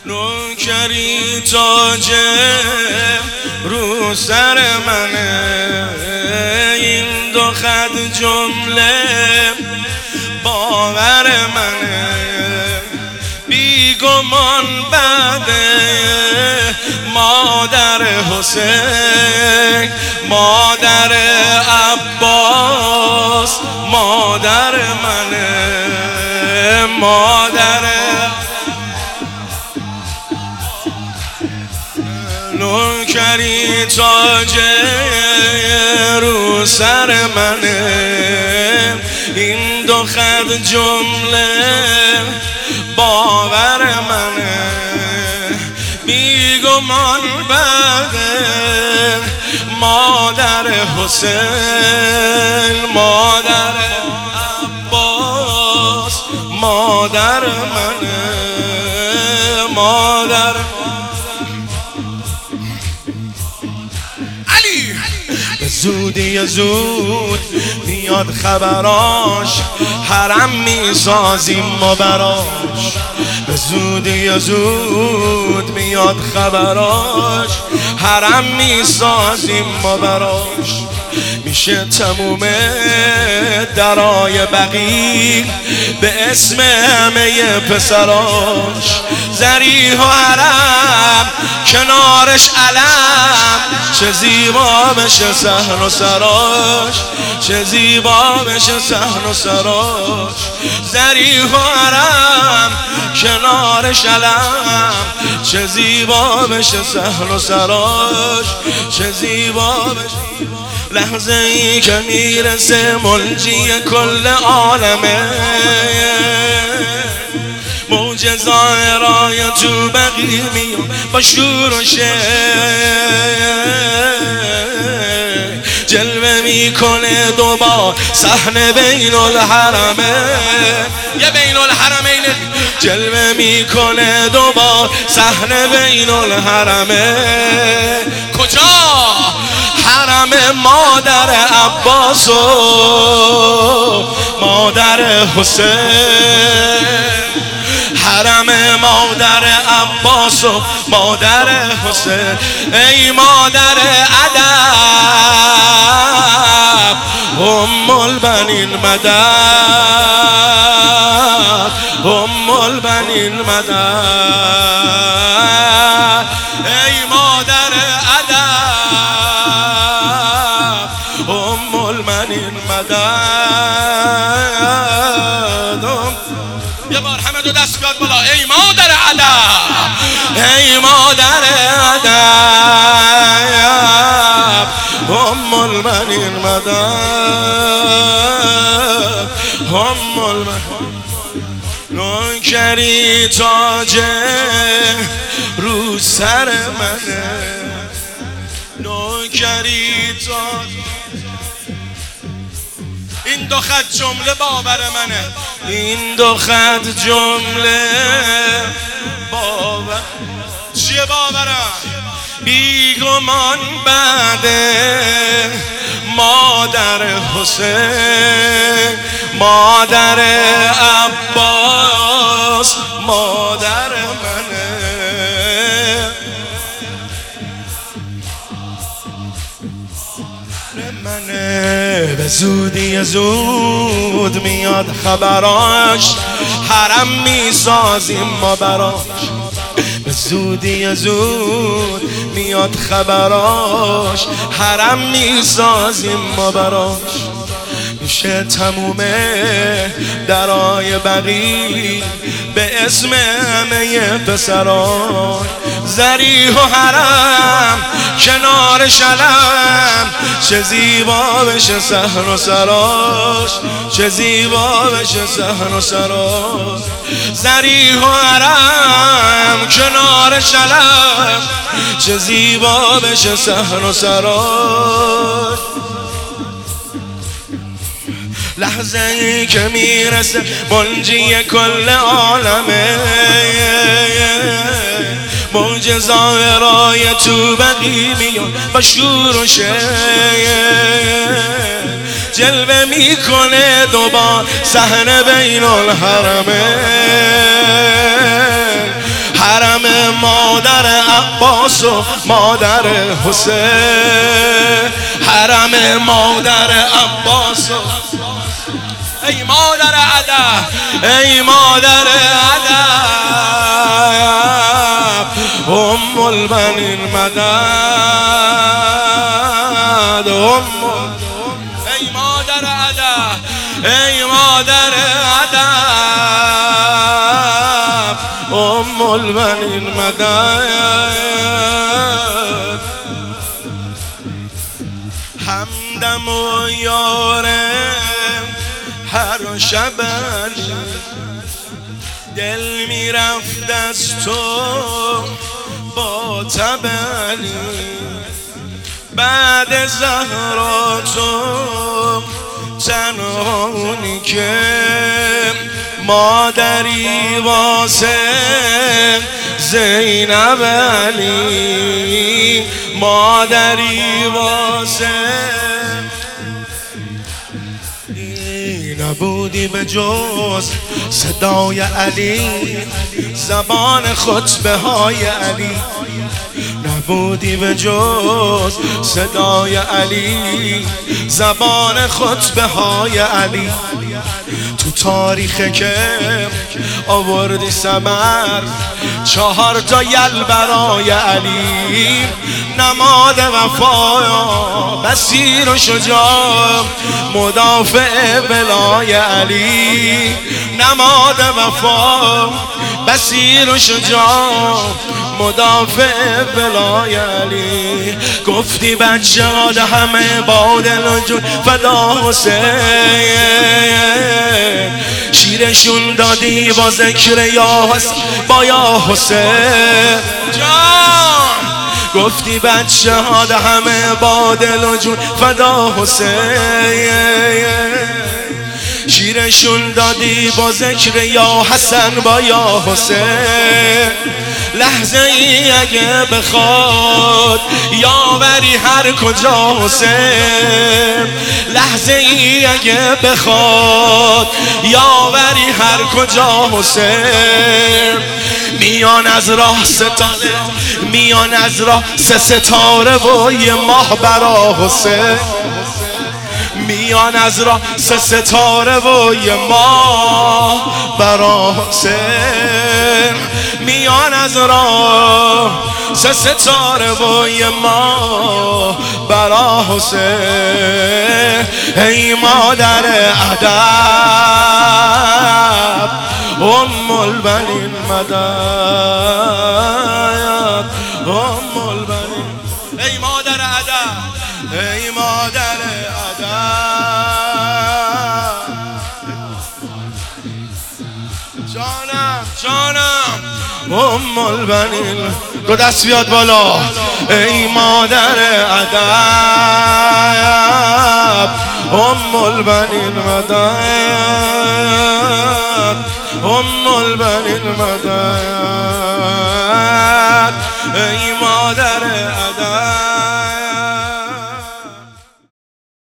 نوکری تاج رو سر منه، این دو خط جمله باور منه، بیگمان بعده مادر حسین، مادر عباس مادر منه، مادر نوکری تاج رو سر منه، این دو خط جمله باور منه، بیگمان بعده مادر حسین، مادر عباس مادر منه، مادر علی. به زودی زود میاد خبراش، حرم میسازیم ما براش. به زودی زود میاد خبراش، حرم میسازیم ما براش. میشه تموم درای بقیع به اسم همه پسراش، ذریح و حرم کنارش علم، چه زیبا بشه صحن و سراش، چه زیبا بشه صحن و سراش. ذریح و حرم کنارش علم، چه زیبا بشه صحن و سراش، چه زیبا بشه. لحظه ای که میرسه منجی کل عالمه، موج ظاهرای تو بقیع میاد با شور و شعر، جلوه میکنه دوبار صحنه بین الحرمه، یه بین الحرمین جلوه میکنه دوبار صحنه بین الحرمه. کجا؟ حرم مادر عباس و مادر حسین، حرم مادر عباس و مادر حسین. ای مادر ادب ام البنین مدد، ام البنین مدد. ای مادر ادب ام البنین مدد. یه بار همه دو دست بیاد بالا. ای مادر ادب، ای مادر ادب ام البنین مدد، ام البنین. نوکری تاج رو سر منه، نوکری تاج. این دو خط جمله باور منه، این دو خط جمله باور. چیه باورم؟ بیگمان بعده مادر حسین، مادر عباس مادر منه. به زودی زود میاد خبراش، حرم میسازیم ما براش. به زودی زود میاد خبراش، حرم میسازیم ما براش. میشه تموم درای بقیع به اسم همه پسران، ذریح و حرم کنارش علم، چه زیبا بشه صحن و سراش، چه زیبا بشه صحن و سراش. ذریح و حرم کنارش علم، چه زیبا بشه صحن و سراش. لحظه ای که میرسه منجی کل عالمه، موج ظاهرای تو بقیع میاد با شور و شعر، جلوه میکنه دوبار صحنه بین الحرمه، حرم مادر عباس و مادر حسین، حرم مادر عباس و ای مادر ادب، ای مادر ادب، ام البنین مدد، ای مادر ادب، ای مادر ادب، ام البنین مدد. همدم و یاره هر شب دل میرفت از تو با تبلی، بعد زهرا تو تنهانی که مادری واسه زینب علی، مادری واسه نبودی به جز صدای علی، زبان خطبه های علی، نبودی به جز صدای علی، زبان خطبه های علی. تو تاریخ که آوردی ثمر 4 تا یل برای علی، نماد وفا بصیر و شجاع مدافع ولای علی، نماد وفا بصیر و شجاع مدافع ولای علی. گفتی بچه ها همه با دل و جون فدا حسین، شیرشون دادی با ذکر یا حسین با یا حسین جان. گفتی بچه ها همه با دل و جون فدا حسین، شیرشون دادی با ذکر یا حسن با یا حسین. لحظه ای اگه بخواد یاوری هر کجا حسین، لحظه ای اگه بخواد یاوری هر کجا حسین. میان از راه ستاره، میان از راه 3 ستاره و یه ماه برا حسین، میان از راه 3 ستاره و یه ماه برا حسین، میان از راه 3 ستاره و یه ماه برا حسین. ای مادر ادب، ام البنین مدد، ام البنین، ای مادر ادب، ای مادر جانم جانم، ام البنین. دو دست بیاد بالا. ای مادر ادب، ام البنین مدد، ام البنین مدد، ای مادر ادب.